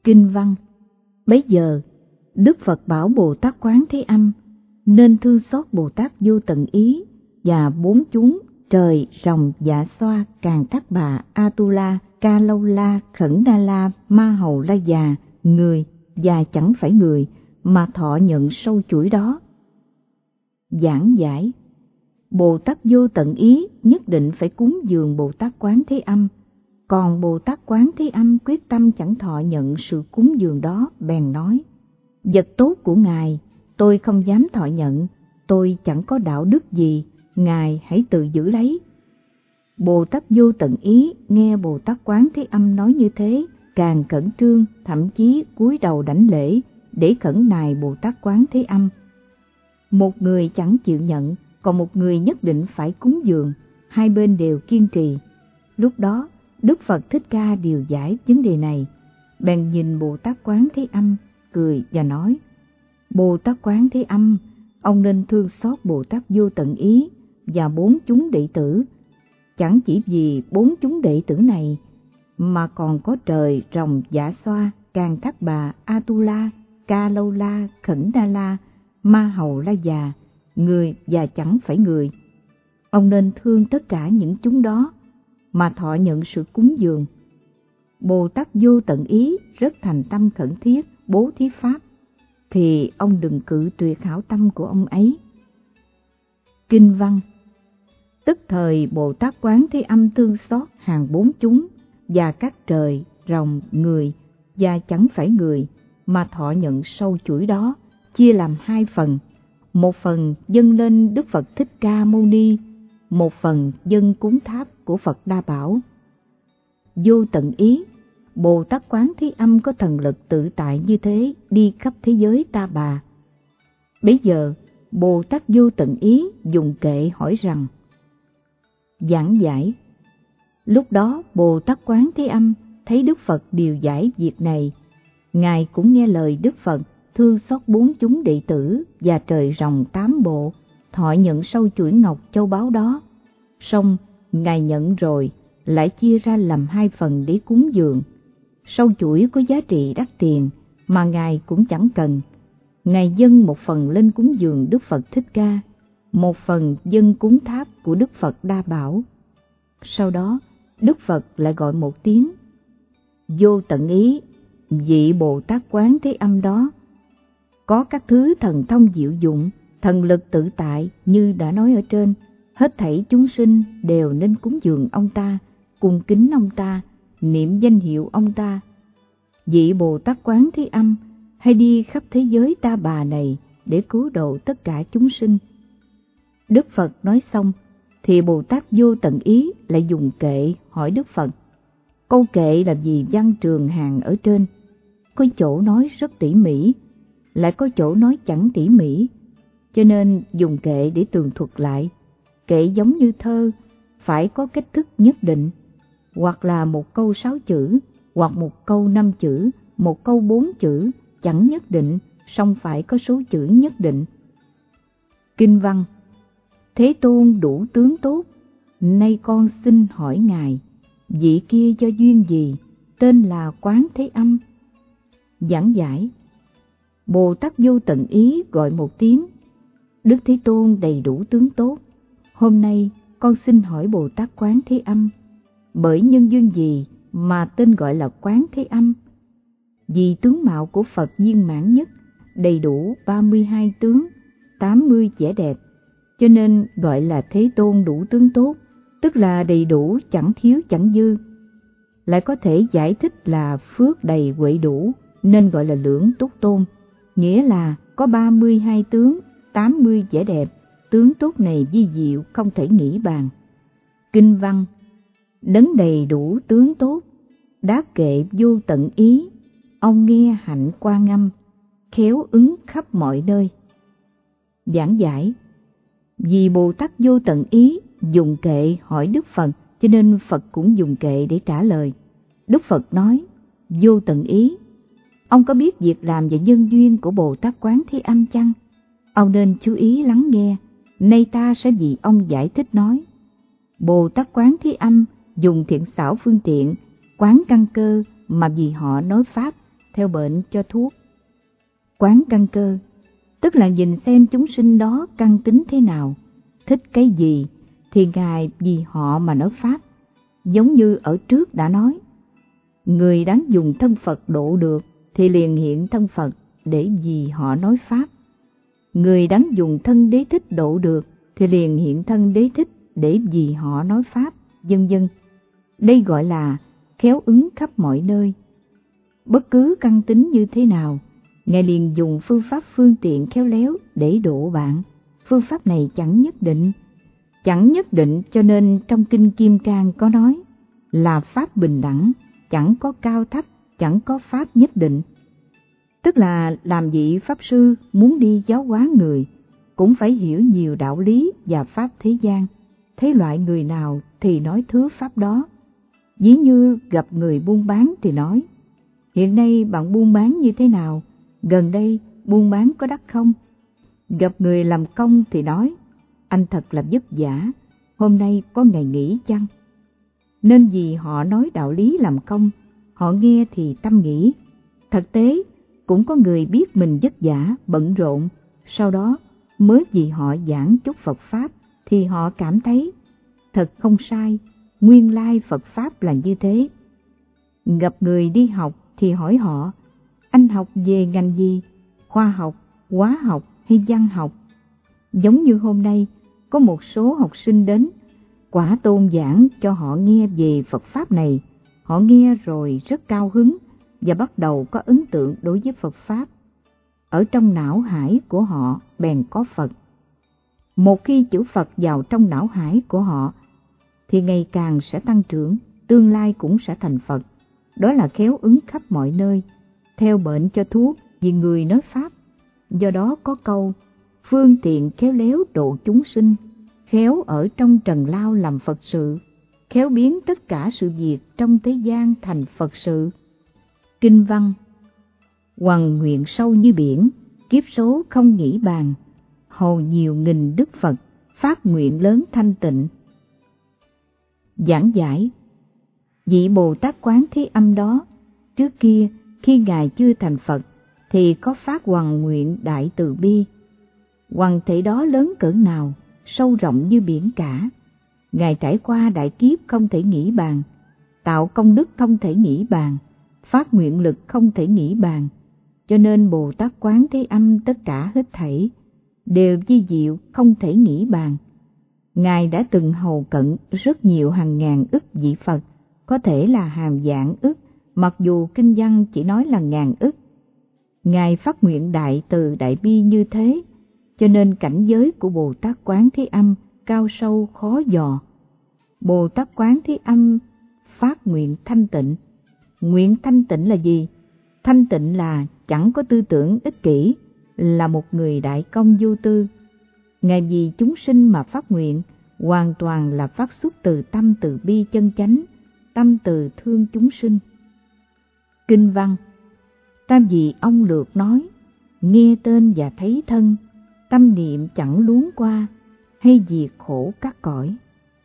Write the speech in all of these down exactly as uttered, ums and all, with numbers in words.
Kinh văn. Bấy giờ Đức Phật bảo Bồ Tát Quán Thế Âm nên thương xót Bồ Tát Vô Tận Ý và bốn chúng trời, rồng, dạ xoa, càn thác bà, Atula, Ca Lâu La, Khẩn Đa La, Ma Hầu La Già, người và chẳng phải người mà thọ nhận sâu chuỗi đó. Giảng giải. Bồ Tát Vô Tận Ý nhất định phải cúng dường Bồ Tát Quán Thế Âm, còn Bồ Tát Quán Thế Âm quyết tâm chẳng thọ nhận sự cúng dường đó, bèn nói: vật tốt của Ngài tôi không dám thọ nhận, tôi chẳng có đạo đức gì, Ngài hãy tự giữ lấy. Bồ Tát Vô Tận Ý nghe Bồ Tát Quán Thế Âm nói như thế, càng khẩn trương, thậm chí cúi đầu đảnh lễ để khẩn nài Bồ Tát Quán Thế Âm. Một người chẳng chịu nhận, còn một người nhất định phải cúng dường, hai bên đều kiên trì. Lúc đó Đức Phật Thích Ca điều giải vấn đề này, bèn nhìn Bồ Tát Quán Thế Âm cười và nói: Bồ Tát Quán Thế Âm, ông nên thương xót Bồ Tát Vô Tận Ý và bốn chúng đệ tử. Chẳng chỉ vì bốn chúng đệ tử này mà còn có trời, rồng, dạ xoa, Càn Thác Bà, Atula, Ca Lâu La, Khẩn Đa La, Ma Hầu La Già, người và chẳng phải người. Ông nên thương tất cả những chúng đó mà thọ nhận sự cúng dường. Bồ Tát Vô Tận Ý rất thành tâm khẩn thiết bố thí pháp, thì ông đừng cự tuyệt hảo tâm của ông ấy. Kinh văn. Tức thời Bồ Tát Quán Thế Âm thương xót hàng bốn chúng và các trời, rồng, người và chẳng phải người mà thọ nhận sâu chuỗi đó, chia làm hai phần. Một phần dâng lên Đức Phật Thích Ca Mâu Ni, một phần dâng cúng tháp của Phật Đa Bảo. Vô Tận Ý, Bồ Tát Quán Thế Âm có thần lực tự tại như thế, đi khắp thế giới Ta Bà. Bấy giờ Bồ Tát Vô Tận Ý dùng kệ hỏi rằng: giảng giải. Lúc đó Bồ Tát Quán Thế Âm thấy Đức Phật điều giải việc này, Ngài cũng nghe lời Đức Phật thương xót bốn chúng đệ tử và trời rồng tám bộ, thọ nhận sâu chuỗi ngọc châu báu đó. Song Ngài nhận rồi lại chia ra làm hai phần để cúng dường. Sâu chuỗi có giá trị đắt tiền mà Ngài cũng chẳng cần. Ngài dâng một phần lên cúng dường Đức Phật Thích Ca, một phần dâng cúng tháp của Đức Phật Đa Bảo. Sau đó Đức Phật lại gọi một tiếng: Vô Tận Ý, vị Bồ Tát Quán Thế Âm đó có các thứ thần thông diệu dụng, thần lực tự tại như đã nói ở trên. Hết thảy chúng sinh đều nên cúng dường ông ta, cung kính ông ta, niệm danh hiệu ông ta. Vị Bồ Tát Quán Thế Âm hay đi khắp thế giới Ta Bà này để cứu độ tất cả chúng sinh. Đức Phật nói xong thì Bồ Tát Vô Tận Ý lại dùng kệ hỏi Đức Phật. Câu kệ là vì văn trường hàng ở trên, có chỗ nói rất tỉ mỉ, lại có chỗ nói chẳng tỉ mỉ, cho nên dùng kệ để tường thuật lại. Kệ giống như thơ, phải có cách thức nhất định, hoặc là một câu sáu chữ, hoặc một câu năm chữ, một câu bốn chữ, chẳng nhất định, song phải có số chữ nhất định. Kinh văn. Thế Tôn đủ tướng tốt, nay con xin hỏi Ngài, vị kia do duyên gì, tên là Quán Thế Âm? Giảng giải. Bồ Tát Vô Tận Ý gọi một tiếng: Đức Thế Tôn đầy đủ tướng tốt, hôm nay con xin hỏi Bồ Tát Quán Thế Âm, bởi nhân duyên gì mà tên gọi là Quán Thế Âm? Vì tướng mạo của Phật viên mãn nhất, đầy đủ ba mươi hai tướng, tám mươi vẻ đẹp, cho nên gọi là Thế Tôn đủ tướng tốt, tức là đầy đủ chẳng thiếu chẳng dư. Lại có thể giải thích là phước đầy huệ đủ, nên gọi là Lưỡng Túc Tôn, nghĩa là có ba mươi hai tướng, tám mươi vẻ đẹp, tướng tốt này vi diệu không thể nghĩ bàn. Kinh văn. Đấng đầy đủ tướng tốt, đáp kệ Vô Tận Ý, ông nghe hạnh Quan Âm, khéo ứng khắp mọi nơi. Giảng giải. Vì Bồ Tát Vô Tận Ý dùng kệ hỏi Đức Phật, cho nên Phật cũng dùng kệ để trả lời. Đức Phật nói: Vô Tận Ý, ông có biết việc làm và nhân duyên của Bồ Tát Quán Thế Âm chăng? Ông nên chú ý lắng nghe, nay ta sẽ vì ông giải thích nói. Bồ Tát Quán Thế Âm dùng thiện xảo phương tiện, quán căn cơ mà vì họ nói Pháp, theo bệnh cho thuốc. Quán căn cơ, tức là nhìn xem chúng sinh đó căn tính thế nào, thích cái gì thì Ngài vì họ mà nói Pháp. Giống như ở trước đã nói, người đáng dùng thân Phật độ được thì liền hiện thân Phật để vì họ nói Pháp. Người đáng dùng thân Đế Thích độ được thì liền hiện thân Đế Thích để vì họ nói Pháp, vân vân. Đây gọi là khéo ứng khắp mọi nơi. Bất cứ căn tính như thế nào, Ngài liền dùng phương pháp phương tiện khéo léo để độ bạn. Phương pháp này chẳng nhất định, chẳng nhất định cho nên trong Kinh Kim Cang có nói là Pháp bình đẳng, chẳng có cao thấp, chẳng có Pháp nhất định. Tức là làm vị Pháp Sư muốn đi giáo hóa người, cũng phải hiểu nhiều đạo lý và Pháp thế gian, thấy loại người nào thì nói thứ Pháp đó. Ví như gặp người buôn bán thì nói, hiện nay bạn buôn bán như thế nào, gần đây buôn bán có đắt không? Gặp người làm công thì nói, anh thật là vất vả, hôm nay có ngày nghỉ chăng? Nên vì họ nói đạo lý làm công, họ nghe thì tâm nghĩ. Thực tế, cũng có người biết mình vất vả, bận rộn, sau đó mới vì họ giảng chút Phật Pháp thì họ cảm thấy thật không sai, nguyên lai Phật Pháp là như thế. Gặp người đi học thì hỏi họ, anh học về ngành gì, khoa học, hóa học hay văn học? Giống như hôm nay, có một số học sinh đến, Quả Tôn giảng cho họ nghe về Phật Pháp này, họ nghe rồi rất cao hứng và bắt đầu có ấn tượng đối với Phật Pháp. Ở trong não hải của họ bèn có Phật. Một khi chữ Phật vào trong não hải của họ, thì ngày càng sẽ tăng trưởng, tương lai cũng sẽ thành Phật. Đó là khéo ứng khắp mọi nơi, theo bệnh cho thuốc, vì người nói Pháp. Do đó có câu, phương tiện khéo léo độ chúng sinh, khéo ở trong trần lao làm Phật sự, khéo biến tất cả sự việc trong thế gian thành Phật sự. Kinh văn: Hoằng nguyện sâu như biển, kiếp số không nghĩ bàn, hầu nhiều nghìn đức Phật, phát nguyện lớn thanh tịnh. Giảng giải: vị Bồ Tát Quán Thế Âm đó, trước kia khi Ngài chưa thành Phật thì có phát hoằng nguyện đại từ bi. Hoằng thể đó lớn cỡ nào, sâu rộng như biển cả. Ngài trải qua đại kiếp không thể nghĩ bàn, tạo công đức không thể nghĩ bàn, phát nguyện lực không thể nghĩ bàn. Cho nên Bồ Tát Quán Thế Âm tất cả hết thảy đều vi diệu không thể nghĩ bàn. Ngài đã từng hầu cận rất nhiều hàng ngàn ức vị Phật, có thể là hàng vạn ức, mặc dù kinh văn chỉ nói là ngàn ức. Ngài phát nguyện đại từ đại bi như thế, cho nên cảnh giới của Bồ Tát Quán Thế Âm cao sâu khó dò. Bồ Tát Quán Thế Âm phát nguyện thanh tịnh. Nguyện thanh tịnh là gì? Thanh tịnh là chẳng có tư tưởng ích kỷ, là một người đại công vô tư. Ngài vì chúng sinh mà phát nguyện, hoàn toàn là phát xuất từ tâm từ bi chân chánh, tâm từ thương chúng sinh. Kinh văn: Tam vị ông lược nói, nghe tên và thấy thân, tâm niệm chẳng luống qua, hay diệt khổ các cõi.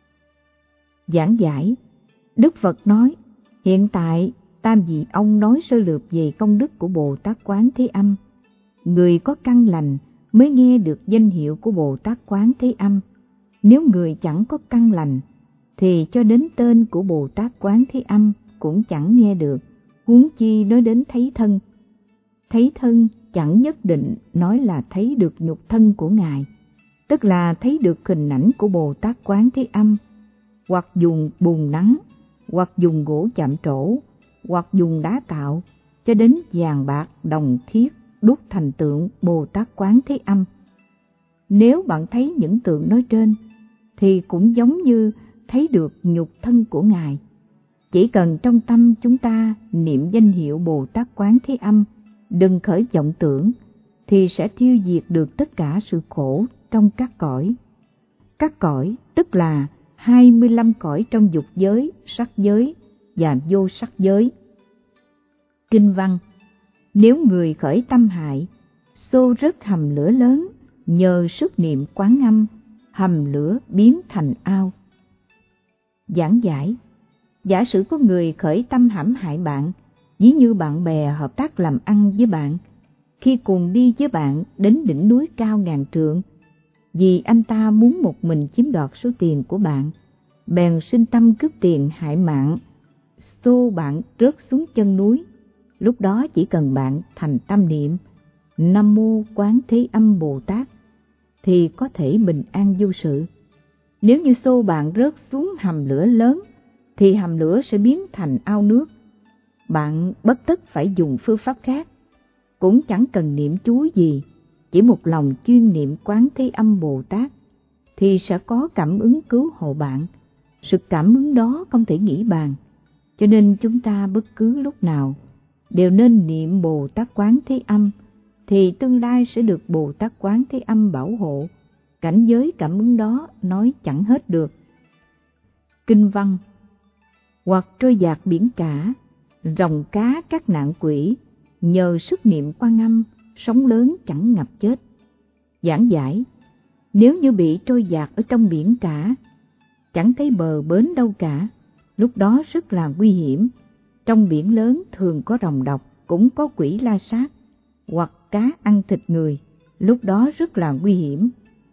Giảng giải: Đức Phật nói, hiện tại Tam vị ông nói sơ lược về công đức của Bồ Tát Quán Thế Âm. Người có căn lành mới nghe được danh hiệu của Bồ Tát Quán Thế Âm. Nếu người chẳng có căn lành, thì cho đến tên của Bồ Tát Quán Thế Âm cũng chẳng nghe được, huống chi nói đến thấy thân. Thấy thân chẳng nhất định nói là thấy được nhục thân của Ngài, tức là thấy được hình ảnh của Bồ Tát Quán Thế Âm, hoặc dùng bùn nắng, hoặc dùng gỗ chạm trổ, hoặc dùng đá tạo, cho đến vàng bạc đồng thiết đúc thành tượng Bồ Tát Quán Thế Âm. Nếu bạn thấy những tượng nói trên, thì cũng giống như thấy được nhục thân của Ngài. Chỉ cần trong tâm chúng ta niệm danh hiệu Bồ Tát Quán Thế Âm, đừng khởi vọng tưởng, thì sẽ tiêu diệt được tất cả sự khổ trong các cõi. Các cõi tức là hai mươi lăm cõi trong dục giới, sắc giới và vô sắc giới. Kinh văn: Nếu người khởi tâm hại, xô rớt hầm lửa lớn, nhờ sức niệm quán âm, hầm lửa biến thành ao. Giảng giải: Giả sử có người khởi tâm hãm hại bạn, ví như bạn bè hợp tác làm ăn với bạn, khi cùng đi với bạn đến đỉnh núi cao ngàn trượng, vì anh ta muốn một mình chiếm đoạt số tiền của bạn, bèn sinh tâm cướp tiền hại mạng, xô bạn rớt xuống chân núi. Lúc đó chỉ cần bạn thành tâm niệm Nam Mô Quán Thế Âm Bồ Tát thì có thể bình an vô sự. Nếu như xô bạn rớt xuống hầm lửa lớn thì hầm lửa sẽ biến thành ao nước. Bạn bất tất phải dùng phương pháp khác, cũng chẳng cần niệm chú gì, chỉ một lòng chuyên niệm Quán Thế Âm Bồ Tát thì sẽ có cảm ứng cứu hộ bạn. Sự cảm ứng đó không thể nghĩ bàn, cho nên chúng ta bất cứ lúc nào đều nên niệm Bồ Tát Quán Thế Âm, thì tương lai sẽ được Bồ Tát Quán Thế Âm bảo hộ. Cảnh giới cảm ứng đó nói chẳng hết được. Kinh văn: hoặc trôi dạt biển cả, rồng cá các nạn quỷ, nhờ sức niệm Quan Âm, sóng lớn chẳng ngập chết. Giảng giải: nếu như bị trôi dạt ở trong biển cả, chẳng thấy bờ bến đâu cả, lúc đó rất là nguy hiểm. Trong biển lớn thường có rồng độc, cũng có quỷ la sát, hoặc cá ăn thịt người, lúc đó rất là nguy hiểm.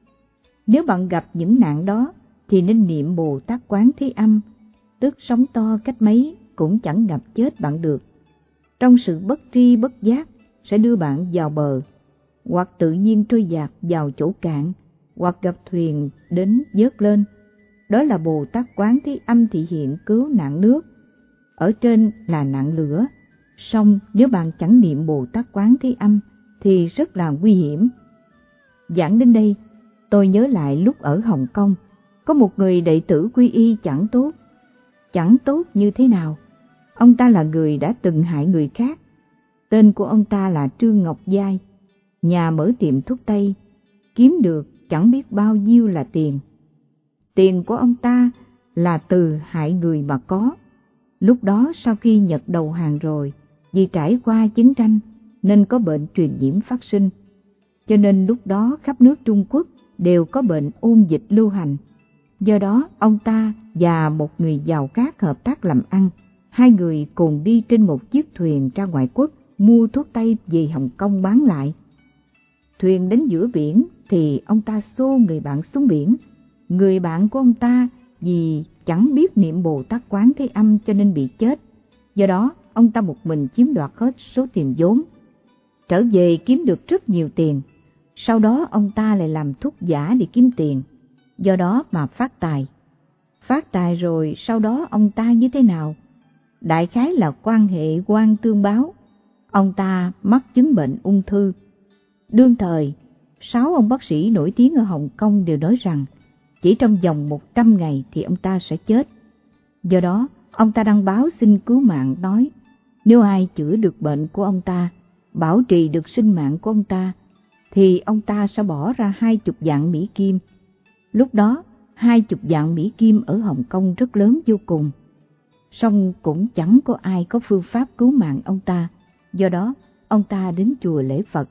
Nếu bạn gặp những nạn đó thì nên niệm Bồ Tát Quán Thế Âm, tức sóng to cách mấy cũng chẳng ngập chết bạn được. Trong sự bất tri bất giác sẽ đưa bạn vào bờ, hoặc tự nhiên trôi dạt vào chỗ cạn, hoặc gặp thuyền đến vớt lên. Đó là Bồ Tát Quán Thế Âm thị hiện cứu nạn nước. Ở trên là nạn lửa, song nếu bạn chẳng niệm Bồ Tát Quán Thế Âm thì rất là nguy hiểm. Giảng đến đây, tôi nhớ lại lúc ở Hồng Kông, có một người đệ tử quy y chẳng tốt. Chẳng tốt như thế nào? Ông ta là người đã từng hại người khác. Tên của ông ta là Trương Ngọc Giai, nhà mở tiệm thuốc tây, kiếm được chẳng biết bao nhiêu là tiền. Tiền của ông ta là từ hại người mà có. Lúc đó sau khi Nhật đầu hàng rồi, vì trải qua chiến tranh nên có bệnh truyền nhiễm phát sinh, cho nên lúc đó khắp nước Trung Quốc đều có bệnh ôn dịch lưu hành. Do đó ông ta và một người giàu khác hợp tác làm ăn, hai người cùng đi trên một chiếc thuyền ra ngoại quốc mua thuốc tây về Hồng Kông bán lại. Thuyền đến giữa biển thì ông ta xô người bạn xuống biển. Người bạn của ông ta vì chẳng biết niệm Bồ Tát Quán Thế Âm cho nên bị chết. Do đó ông ta một mình chiếm đoạt hết số tiền vốn. Trở về kiếm được rất nhiều tiền. Sau đó ông ta lại làm thuốc giả để kiếm tiền, do đó mà phát tài. Phát tài rồi sau đó ông ta như thế nào? Đại khái là quan hệ oan tương báo. Ông ta mắc chứng bệnh ung thư. Đương thời, sáu ông bác sĩ nổi tiếng ở Hồng Kông đều nói rằng chỉ trong vòng một trăm ngày thì ông ta sẽ chết. Do đó, ông ta đăng báo xin cứu mạng, nói nếu ai chữa được bệnh của ông ta, bảo trì được sinh mạng của ông ta, thì ông ta sẽ bỏ ra hai chục vạn Mỹ Kim. Lúc đó, hai chục vạn Mỹ Kim ở Hồng Kông rất lớn vô cùng. Song cũng chẳng có ai có phương pháp cứu mạng ông ta, do đó ông ta đến chùa lễ Phật.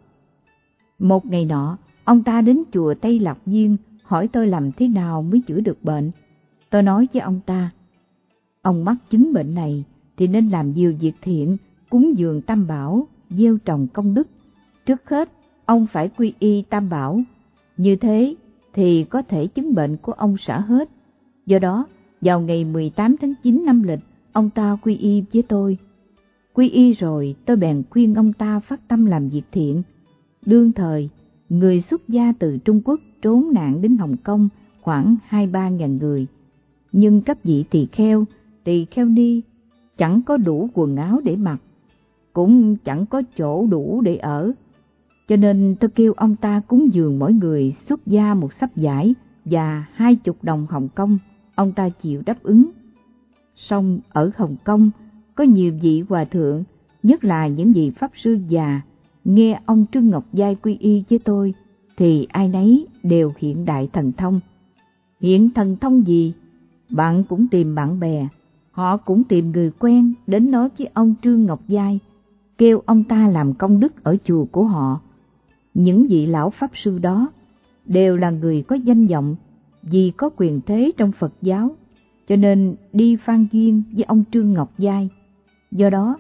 Một ngày nọ, ông ta đến chùa Tây Lạc Viên hỏi tôi làm thế nào mới chữa được bệnh. Tôi nói với ông ta, ông mắc chứng bệnh này thì nên làm nhiều việc thiện, cúng dường Tam Bảo, gieo trồng công đức. Trước hết, ông phải quy y Tam Bảo, như thế thì có thể chứng bệnh của ông xả hết. Do đó, vào ngày mười tám tháng chín năm lịch, ông ta quy y với tôi. Quy y rồi, tôi bèn khuyên ông ta phát tâm làm việc thiện. Đương thời, người xuất gia từ Trung Quốc trốn nạn đến Hồng Kông khoảng hai ba ngàn người. Nhưng các vị tỳ kheo, tỳ kheo ni chẳng có đủ quần áo để mặc, cũng chẳng có chỗ đủ để ở. Cho nên tôi kêu ông ta cúng dường mỗi người xuất gia một sắp vải và hai chục đồng Hồng Kông. Ông ta chịu đáp ứng. Song ở Hồng Kông có nhiều vị hòa thượng, nhất là những vị pháp sư già, nghe ông Trương Ngọc Giai quy y với tôi thì ai nấy đều hiện đại thần thông. Hiện thần thông gì? Bạn cũng tìm bạn bè, họ cũng tìm người quen đến nói với ông Trương Ngọc Giai, kêu ông ta làm công đức ở chùa của họ. Những vị lão pháp sư đó đều là người có danh vọng, vì có quyền thế trong Phật giáo, cho nên đi phan duyên với ông Trương Ngọc Giai. Do đó,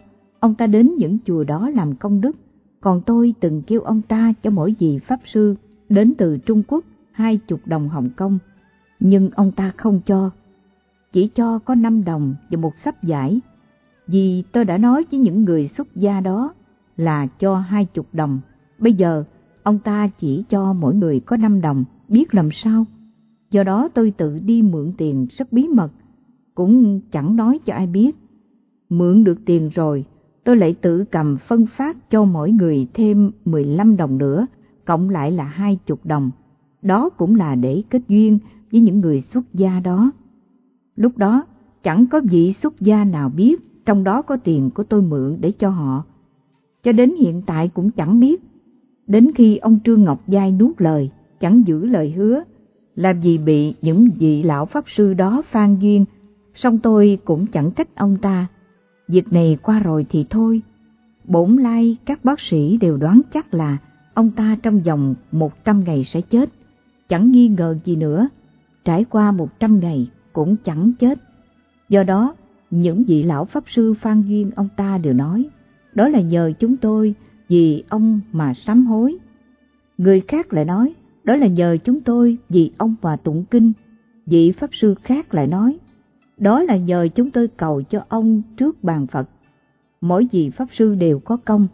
ông ta đến những chùa đó làm công đức, còn tôi từng kêu ông ta cho mỗi vị pháp sư đến từ Trung Quốc hai chục đồng Hồng Kông, nhưng ông ta không cho, chỉ cho có năm đồng và một sấp vải, vì tôi đã nói với những người xuất gia đó là cho hai chục đồng. Bây giờ ông ta chỉ cho mỗi người có năm đồng, biết làm sao? Do đó tôi tự đi mượn tiền rất bí mật, cũng chẳng nói cho ai biết. Mượn được tiền rồi, tôi lại tự cầm phân phát cho mỗi người thêm mười lăm đồng nữa, cộng lại là hai chục đồng. Đó cũng là để kết duyên với những người xuất gia đó. Lúc đó chẳng có vị xuất gia nào biết trong đó có tiền của tôi mượn để cho họ. Cho đến hiện tại cũng chẳng biết. Đến khi ông Trương Ngọc Giai nuốt lời, chẳng giữ lời hứa, là vì bị những vị lão pháp sư đó phan duyên, song tôi cũng chẳng trách ông ta. Việc này qua rồi thì thôi. Bổn lai các bác sĩ đều đoán chắc là ông ta trong vòng một trăm ngày sẽ chết, chẳng nghi ngờ gì nữa. Trải qua một trăm ngày cũng chẳng chết. Do đó, những vị lão pháp sư phan duyên ông ta đều nói, đó là nhờ chúng tôi vì ông mà sám hối. Người khác lại nói, đó là nhờ chúng tôi vì ông mà tụng kinh. Vị pháp sư khác lại nói, đó là nhờ chúng tôi cầu cho ông trước bàn Phật. Mỗi vị pháp sư đều có công.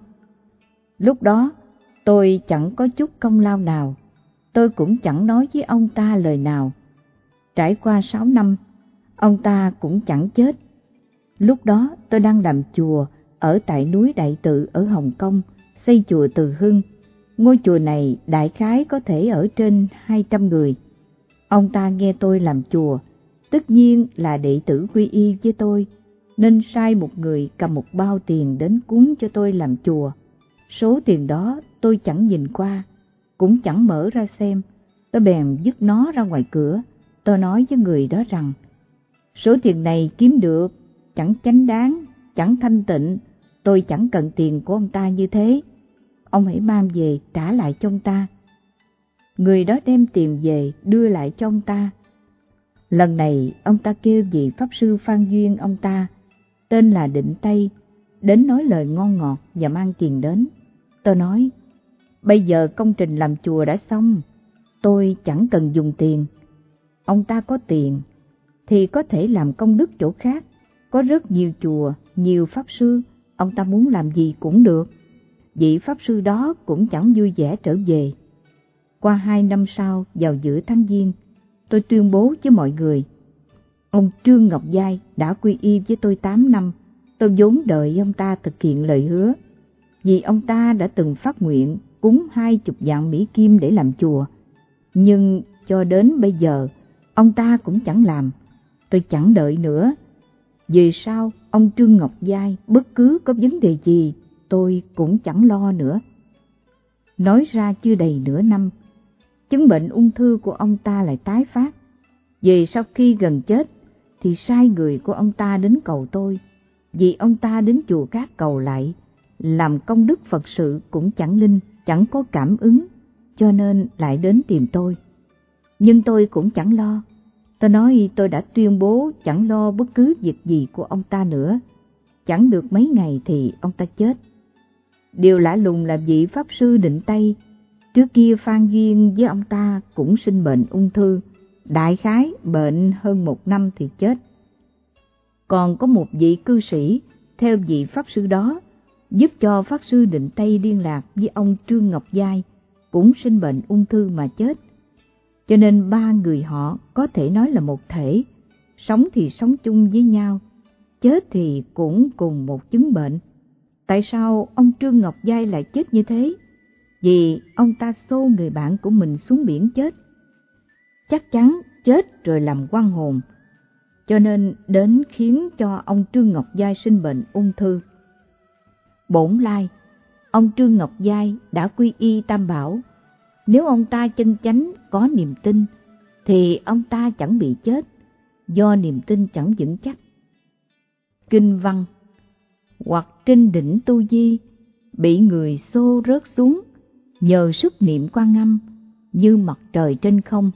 Lúc đó tôi chẳng có chút công lao nào, tôi cũng chẳng nói với ông ta lời nào. Trải qua sáu năm, ông ta cũng chẳng chết. Lúc đó tôi đang làm chùa ở tại núi Đại Tự ở Hồng Kông, xây chùa Từ Hưng. Ngôi chùa này đại khái có thể ở trên hai trăm người. Ông ta nghe tôi làm chùa, tất nhiên là đệ tử quy y với tôi, nên sai một người cầm một bao tiền đến cúng cho tôi làm chùa. Số tiền đó tôi chẳng nhìn qua, cũng chẳng mở ra xem. Tôi bèn vứt nó ra ngoài cửa. Tôi nói với người đó rằng, số tiền này kiếm được chẳng chánh đáng, chẳng thanh tịnh, tôi chẳng cần tiền của ông ta như thế. Ông hãy mang về trả lại cho ông ta. Người đó đem tiền về đưa lại cho ông ta. Lần này ông ta kêu vị pháp sư phan duyên ông ta, tên là Định Tây, đến nói lời ngon ngọt và mang tiền đến. Tôi nói, bây giờ công trình làm chùa đã xong, tôi chẳng cần dùng tiền. Ông ta có tiền thì có thể làm công đức chỗ khác, có rất nhiều chùa, nhiều pháp sư, ông ta muốn làm gì cũng được. Vị pháp sư đó cũng chẳng vui vẻ trở về. Qua hai năm sau, vào giữa tháng Giêng, tôi tuyên bố với mọi người, ông Trương Ngọc Giai đã quy y với tôi tám năm, tôi vốn đợi ông ta thực hiện lời hứa. Vì ông ta đã từng phát nguyện cúng hai chục vạn Mỹ Kim để làm chùa, nhưng cho đến bây giờ, ông ta cũng chẳng làm. Tôi chẳng đợi nữa. Về sau, ông Trương Ngọc Giai bất cứ có vấn đề gì, tôi cũng chẳng lo nữa. Nói ra chưa đầy nửa năm, chứng bệnh ung thư của ông ta lại tái phát. Về sau khi gần chết, thì sai người của ông ta đến cầu tôi. Vì ông ta đến chùa Cát cầu lại, làm công đức Phật sự cũng chẳng linh, chẳng có cảm ứng, cho nên lại đến tìm tôi. Nhưng tôi cũng chẳng lo. Tôi nói tôi đã tuyên bố chẳng lo bất cứ việc gì của ông ta nữa. Chẳng được mấy ngày thì ông ta chết. Điều lạ lùng là vị pháp sư Định Tây, trước kia phan duyên với ông ta cũng sinh bệnh ung thư, đại khái bệnh hơn một năm thì chết. Còn có một vị cư sĩ theo vị pháp sư đó, giúp cho pháp sư Định Tây liên lạc với ông Trương Ngọc Giai, cũng sinh bệnh ung thư mà chết. Cho nên ba người họ có thể nói là một thể, sống thì sống chung với nhau, chết thì cũng cùng một chứng bệnh. Tại sao ông Trương Ngọc Giai lại chết như thế? Vì ông ta xô người bạn của mình xuống biển chết. Chắc chắn chết rồi làm oan hồn, cho nên đến khiến cho ông Trương Ngọc Giai sinh bệnh ung thư. Bổn lai, ông Trương Ngọc Giai đã quy y Tam Bảo. Nếu ông ta chân chánh có niềm tin, thì ông ta chẳng bị chết, do niềm tin chẳng vững chắc. Kinh văn: hoặc trên đỉnh Tu Di, bị người xô rớt xuống, nhờ sức niệm Quan Âm, như mặt trời trên không.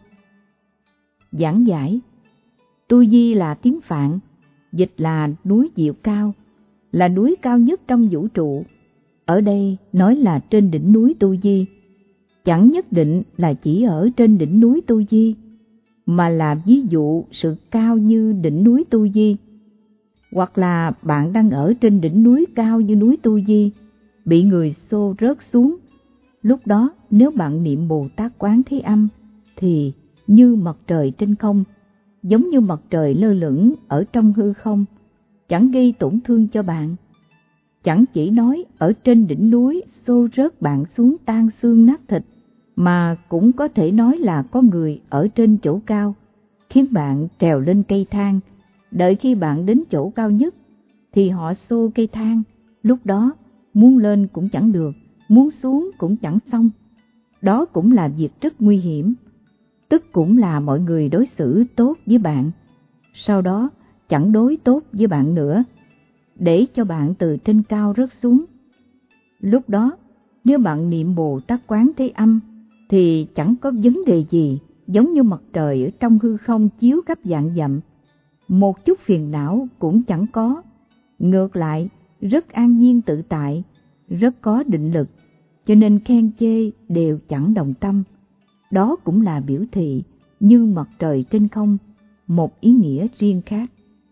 Giảng giải: Tu Di là tiếng Phạn, dịch là núi Diệu Cao, là núi cao nhất trong vũ trụ. Ở đây nói là trên đỉnh núi Tu Di, chẳng nhất định là chỉ ở trên đỉnh núi Tu Di, mà là ví dụ sự cao như đỉnh núi Tu Di. Hoặc là bạn đang ở trên đỉnh núi cao như núi Tu Di, bị người xô rớt xuống. Lúc đó nếu bạn niệm Bồ Tát Quán Thế Âm thì như mặt trời trên không, giống như mặt trời lơ lửng ở trong hư không, chẳng gây tổn thương cho bạn. Chẳng chỉ nói ở trên đỉnh núi xô rớt bạn xuống tan xương nát thịt, mà cũng có thể nói là có người ở trên chỗ cao, khiến bạn trèo lên cây thang, đợi khi bạn đến chỗ cao nhất thì họ xô cây thang, lúc đó muốn lên cũng chẳng được, muốn xuống cũng chẳng xong. Đó cũng là việc rất nguy hiểm, tức cũng là mọi người đối xử tốt với bạn, sau đó chẳng đối tốt với bạn nữa, để cho bạn từ trên cao rớt xuống. Lúc đó nếu bạn niệm Bồ Tát Quán Thế Âm thì chẳng có vấn đề gì, giống như mặt trời ở trong hư không chiếu khắp vạn dặm, một chút phiền não cũng chẳng có, ngược lại rất an nhiên tự tại, rất có định lực, cho nên khen chê đều chẳng đồng tâm. Đó cũng là biểu thị như mặt trời trên không, một ý nghĩa riêng khác.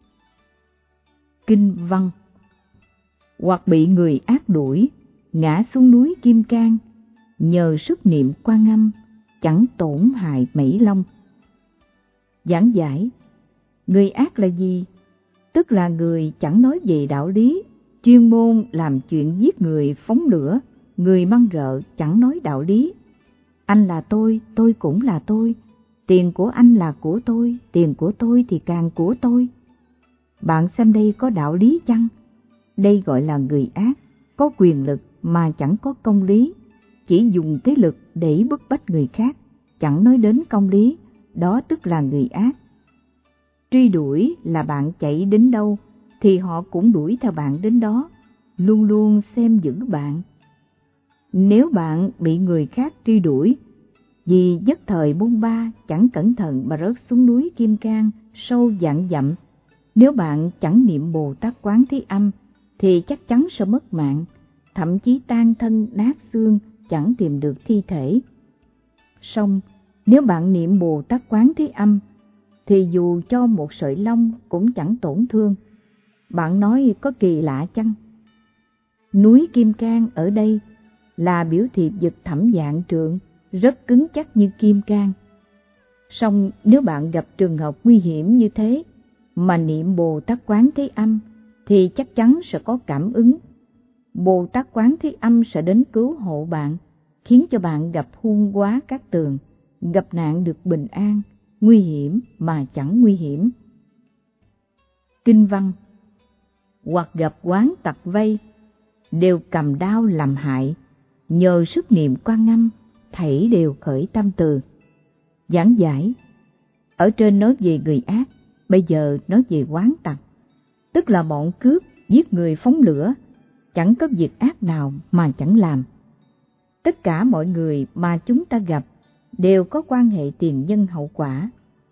Kinh văn: hoặc bị người ác đuổi, ngã xuống núi Kim Cang, nhờ sức niệm Quan Âm, chẳng tổn hại mảy lông. Giảng giải: người ác là gì? Tức là người chẳng nói về đạo lý, chuyên môn làm chuyện giết người, phóng lửa, người măng rợ, chẳng nói đạo lý. Anh là tôi, tôi cũng là tôi, tiền của anh là của tôi, tiền của tôi thì càng của tôi. Bạn xem đây có đạo lý chăng? Đây gọi là người ác, có quyền lực mà chẳng có công lý, chỉ dùng cái lực để bức bách người khác, chẳng nói đến công lý, đó tức là người ác. Truy đuổi là bạn chạy đến đâu thì họ cũng đuổi theo bạn đến đó, luôn luôn xem giữ bạn. Nếu bạn bị người khác truy đuổi, vì nhất thời bôn ba chẳng cẩn thận mà rớt xuống núi Kim Cang sâu vạn dặm, nếu bạn chẳng niệm Bồ Tát Quán Thế Âm thì chắc chắn sẽ mất mạng, thậm chí tan thân nát xương, chẳng tìm được thi thể. Song nếu bạn niệm Bồ Tát Quán Thế Âm thì dù cho một sợi lông cũng chẳng tổn thương. Bạn nói có kỳ lạ chăng? Núi Kim Cang ở đây là biểu thị vực thẳm vạn trượng, rất cứng chắc như kim cang. Song nếu bạn gặp trường hợp nguy hiểm như thế mà niệm Bồ Tát Quán Thế Âm thì chắc chắn sẽ có cảm ứng. Bồ Tát Quán Thế Âm sẽ đến cứu hộ bạn, khiến cho bạn gặp hung quá các tường, gặp nạn được bình an, nguy hiểm mà chẳng nguy hiểm. Kinh văn: hoặc gặp oán tặc vây, đều cầm đao làm hại, nhờ sức niệm Quan Âm, thảy đều khởi tâm từ. Giảng giải: ở trên nói về người ác, bây giờ nói về oán tặc, tức là bọn cướp, giết người, phóng lửa, chẳng có việc ác nào mà chẳng làm. Tất cả mọi người mà chúng ta gặp đều có quan hệ tiền nhân hậu quả.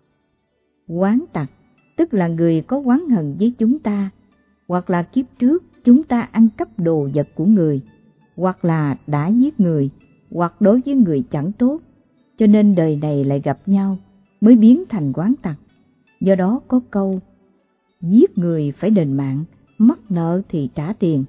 Oán tặc tức là người có oán hận với chúng ta, hoặc là kiếp trước chúng ta ăn cắp đồ vật của người, hoặc là đã giết người, hoặc đối với người chẳng tốt, cho nên đời này lại gặp nhau mới biến thành oán tặc. Do đó có câu: giết người phải đền mạng, mắc nợ thì trả tiền.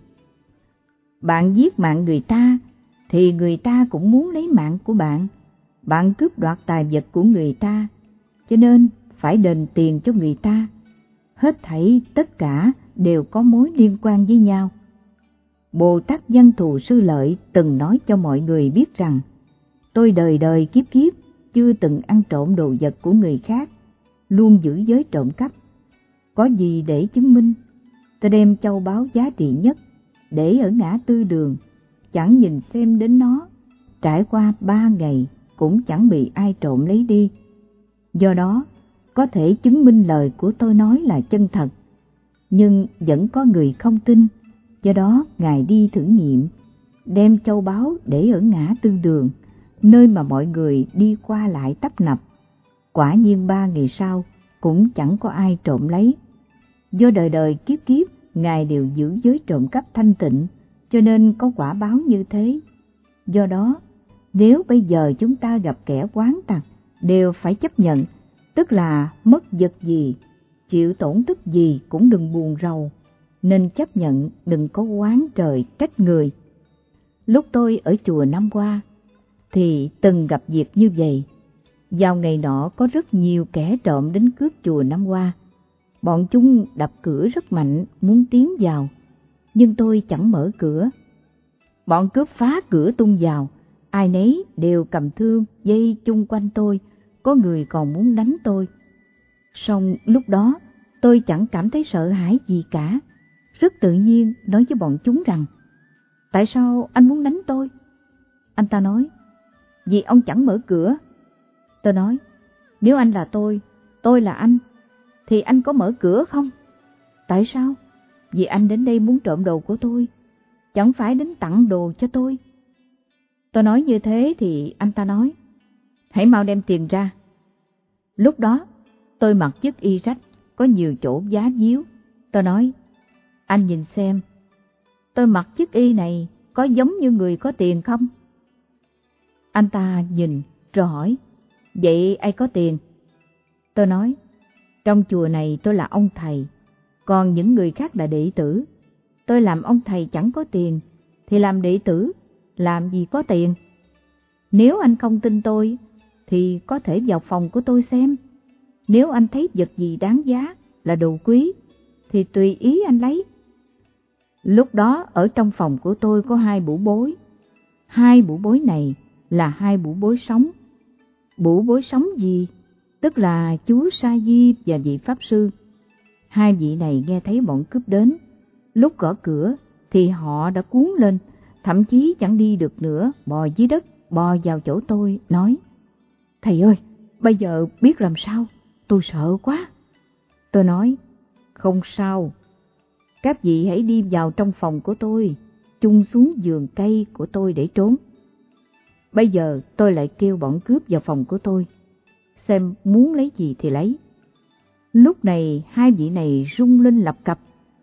Bạn giết mạng người ta thì người ta cũng muốn lấy mạng của bạn. Bạn cướp đoạt tài vật của người ta, cho nên phải đền tiền cho người ta. Hết thảy tất cả đều có mối liên quan với nhau. Bồ Tát Văn Thù Sư Lợi từng nói cho mọi người biết rằng: tôi đời đời kiếp kiếp chưa từng ăn trộm đồ vật của người khác, luôn giữ giới trộm cắp. Có gì để chứng minh? Tôi đem châu báu giá trị nhất để ở ngã tư đường, chẳng nhìn xem đến nó, trải qua ba ngày cũng chẳng bị ai trộm lấy đi. Do đó có thể chứng minh lời của tôi nói là chân thật, nhưng vẫn có người không tin. Do đó Ngài đi thử nghiệm, đem châu báu để ở ngã tư đường, nơi mà mọi người đi qua lại tấp nập. Quả nhiên ba ngày sau cũng chẳng có ai trộm lấy. Do đời đời kiếp kiếp Ngài đều giữ giới trộm cắp thanh tịnh, cho nên có quả báo như thế. Do đó, nếu bây giờ chúng ta gặp kẻ oán tặc, đều phải chấp nhận, tức là mất vật gì, chịu tổn thất gì cũng đừng buồn rầu, nên chấp nhận, đừng có oán trời trách người. Lúc tôi ở chùa năm qua, thì từng gặp việc như vậy. Vào ngày nọ có rất nhiều kẻ trộm đến cướp chùa năm qua. Bọn chúng đập cửa rất mạnh, muốn tiến vào, nhưng tôi chẳng mở cửa. Bọn cướp phá cửa tung vào, ai nấy đều cầm thương dây chung quanh tôi, có người còn muốn đánh tôi. Song lúc đó tôi chẳng cảm thấy sợ hãi gì cả, rất tự nhiên nói với bọn chúng rằng: tại sao anh muốn đánh tôi? Anh ta nói: vì ông chẳng mở cửa. Tôi nói: nếu anh là tôi, tôi là anh, thì anh có mở cửa không? Tại sao? Vì anh đến đây muốn trộm đồ của tôi, chẳng phải đến tặng đồ cho tôi. Tôi nói như thế thì anh ta nói: hãy mau đem tiền ra. Lúc đó tôi mặc chiếc y rách, có nhiều chỗ giá díu. Tôi nói: anh nhìn xem, tôi mặc chiếc y này có giống như người có tiền không? Anh ta nhìn rồi hỏi: vậy ai có tiền? Tôi nói: trong chùa này tôi là ông thầy, còn những người khác là đệ tử. Tôi làm ông thầy chẳng có tiền, thì làm đệ tử làm gì có tiền. Nếu anh không tin tôi, thì có thể vào phòng của tôi xem. Nếu anh thấy vật gì đáng giá, là đồ quý, thì tùy ý anh lấy. Lúc đó ở trong phòng của tôi có hai bủ bối. Hai bủ bối này là hai bủ bối sống. Bủ bối sống gì? Tức là chú Sa Di và vị Pháp Sư. Hai vị này nghe thấy bọn cướp đến. Lúc gõ cửa thì họ đã cuốn lên, thậm chí chẳng đi được nữa, bò dưới đất, bò vào chỗ tôi, nói: thầy ơi, bây giờ biết làm sao, tôi sợ quá. Tôi nói: không sao, các vị hãy đi vào trong phòng của tôi, chung xuống giường cây của tôi để trốn. Bây giờ tôi lại kêu bọn cướp vào phòng của tôi, xem muốn lấy gì thì lấy. Lúc này hai vị này rung lên lập cập.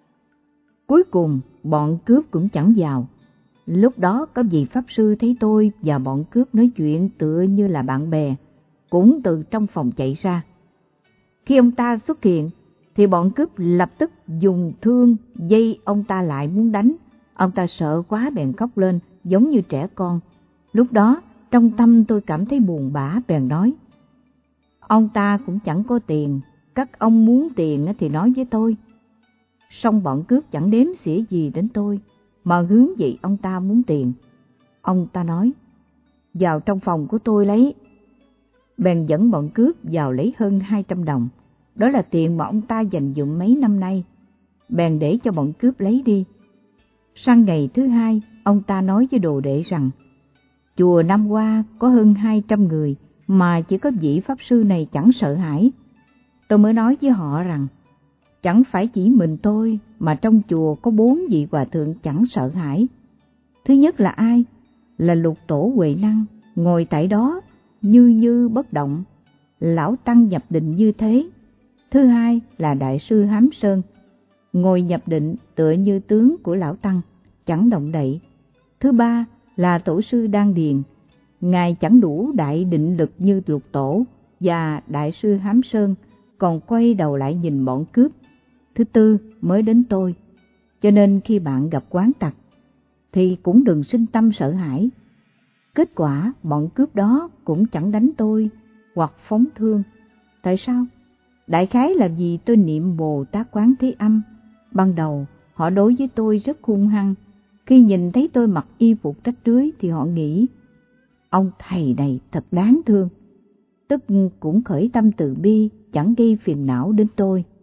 Cuối cùng bọn cướp cũng chẳng vào. Lúc đó có vị Pháp Sư thấy tôi và bọn cướp nói chuyện tựa như là bạn bè, cũng từ trong phòng chạy ra. Khi ông ta xuất hiện, thì bọn cướp lập tức dùng thương dây ông ta lại muốn đánh. Ông ta sợ quá bèn khóc lên, giống như trẻ con. Lúc đó trong tâm tôi cảm thấy buồn bã, bèn nói: ông ta cũng chẳng có tiền, các ông muốn tiền thì nói với tôi. Song bọn cướp chẳng đếm xỉa gì đến tôi, mà hướng về ông ta muốn tiền. Ông ta nói: vào trong phòng của tôi lấy. Bèn dẫn bọn cướp vào lấy hơn hai trăm đồng. Đó là tiền mà ông ta dành dụm mấy năm nay. Bèn để cho bọn cướp lấy đi. Sang ngày thứ hai, ông ta nói với đồ đệ rằng: chùa năm qua có hơn hai trăm người, mà chỉ có vị Pháp Sư này chẳng sợ hãi. Tôi mới nói với họ rằng: chẳng phải chỉ mình tôi, mà trong chùa có bốn vị hòa thượng chẳng sợ hãi. Thứ nhất là ai? Là Lục Tổ Huệ Năng, ngồi tại đó như như bất động, lão tăng nhập định như thế. Thứ hai là Đại sư Hám Sơn, ngồi nhập định tựa như tướng của lão tăng, chẳng động đậy. Thứ ba là Tổ sư Đan Điền, ngài chẳng đủ đại định lực như Lục Tổ và Đại sư Hám Sơn, còn quay đầu lại nhìn bọn cướp. Thứ tư mới đến tôi. Cho nên khi bạn gặp oán tặc thì cũng đừng sinh tâm sợ hãi. Kết quả bọn cướp đó cũng chẳng đánh tôi hoặc phóng thương. Tại sao? Đại khái là vì tôi niệm Bồ Tát Quán Thế Âm. Ban đầu họ đối với tôi rất hung hăng. Khi nhìn thấy tôi mặc y phục rách rưới thì họ nghĩ: ông thầy này thật đáng thương. Tức cũng khởi tâm từ bi, chẳng gây phiền não đến tôi.